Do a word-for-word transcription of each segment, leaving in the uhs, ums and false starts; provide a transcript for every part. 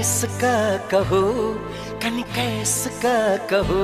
कैस का कहो, कन कैस का कहो,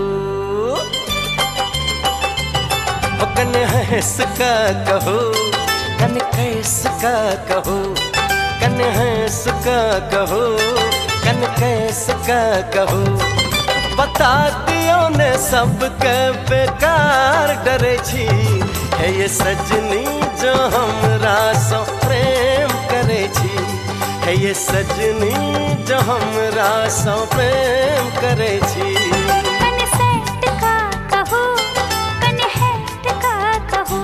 कन हैस का कहो, कन कैस का कहो, कन हैस का कहो, कन कैस का कहो। बता दियो ने सबके बेकार डरे छी, है ये सजनी जो हमरा सो प्रेम करे छी, है ये सजनी जो हमरा सो प्रेम करे छी। कन सेट का कहो, कन हेट का कहो,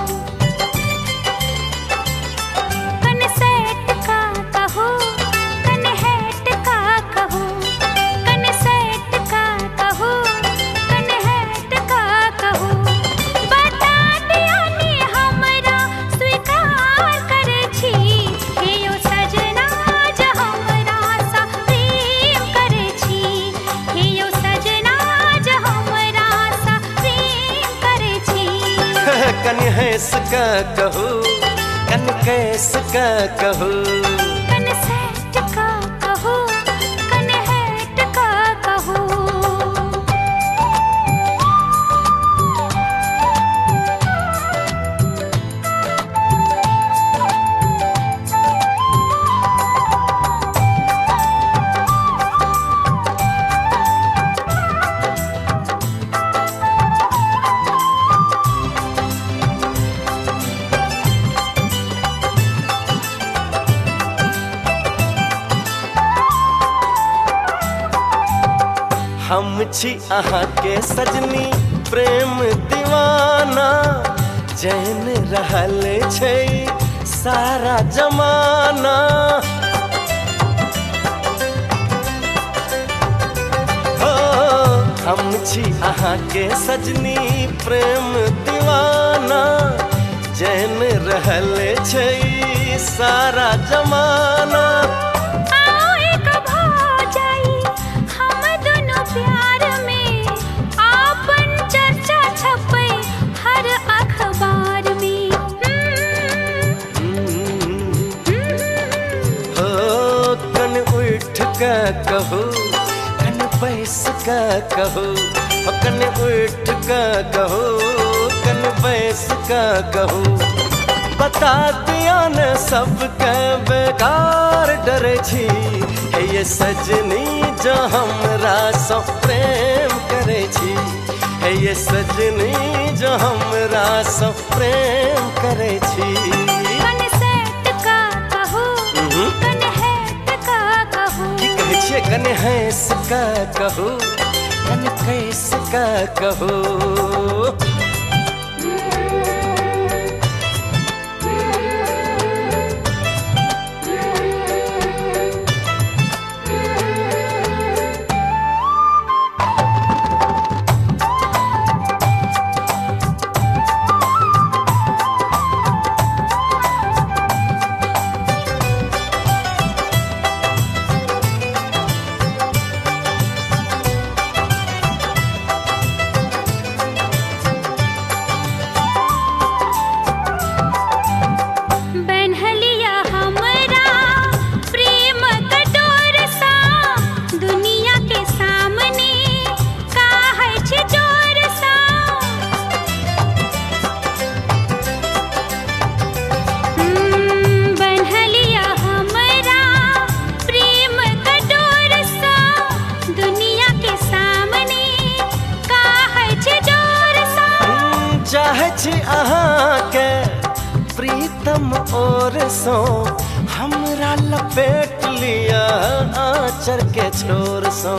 कन सेट का कहो, कन हेट का कहो, कन सेट का कहो, कन हेट का कहो। बता दिया ने हमरा स्वीकार करे छी, हे यो सजना जो हमरा सा प्रेम करे छी, हे यो सजना जो हमरा सा प्रेम करे छी। कन हैस का कहो, कन कैस का कहो, कन सेट का कहो, कन हेट का कहो। हम छी अहाँ के सजनी प्रेम दीवाना, जैन रहल छै सारा जमाना। हो हम छी अहाँ के सजनी प्रेम दीवाना, जैन रहल छै सारा जमाना। प्यार में आपन चर्चा छपे हर अखबार में। हो कन उठ का कहो, कन बैस का कहो, कन उठ का कहो, कन बैस का कहो। बता दिया न सबके बेकार डरे छी, है ये सजनी जो हमरा सो प्रेम करे छी, है ये सजनी जो हमरा सो प्रेम करे छी। कन सेट का कहो, कन हेट का कहो, की कहै छियै कन हैस का कहो, कन कैस का कहो। चाहे छी अहाँ के प्रीतम और सो, हमरा लपेट लिया आँचर के छोर सो।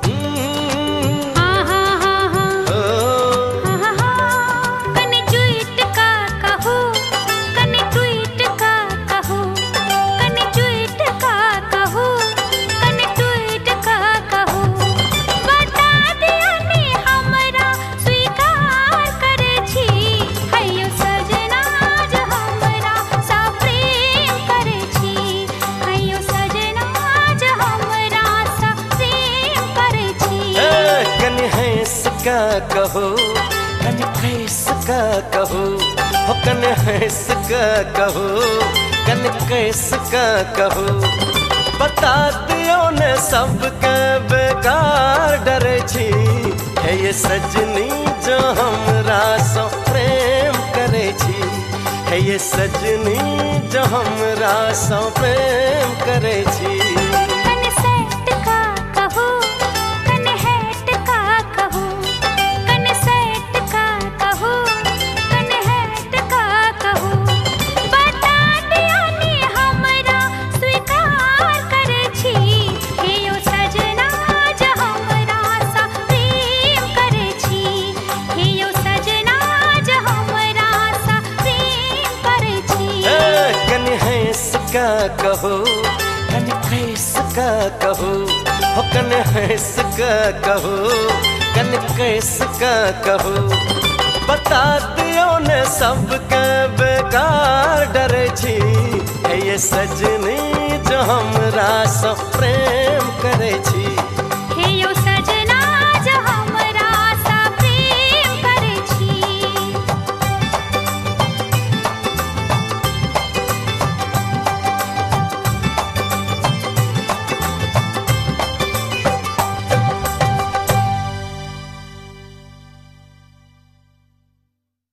कन ट्वीट का कहो, कन ट्वीट का कहो, कन ट्वीट का कहो, कन ट्वीट का कहो। बता दिया ने हमरा स्वीकार करे छी, है यो सजना जो हमरा सा प्रेम करे छी, है यो सजना जो हमरा सा प्रेम करे छी। कन हैस का कहो, कन कैस का कहो, कन हैस का कहो, कन कैस का कहो। बता दियो ने सबके बेकार डरे छी है ये सजनी जो हमरा सो प्रेम करे छी है ये सजनी जो हमरा सो प्रेम करे छी कन सेट का कहो कन हेट का कहो कन सेट का कहो कन हेट का कहो बता दिया ने हमरा स्वीकार करे छी हे यो सजना जो हमरा सा प्रेम करे छी हे यो सजना जो हमरा सा प्रेम करे छी कन हंस का कहो कन कैस का कहो हो कन हंस का कहो कन कैस का कहो बता दियो ने सबके बेकार डरे छी है ये सजनी जो हमरा सो प्रेम करे छी।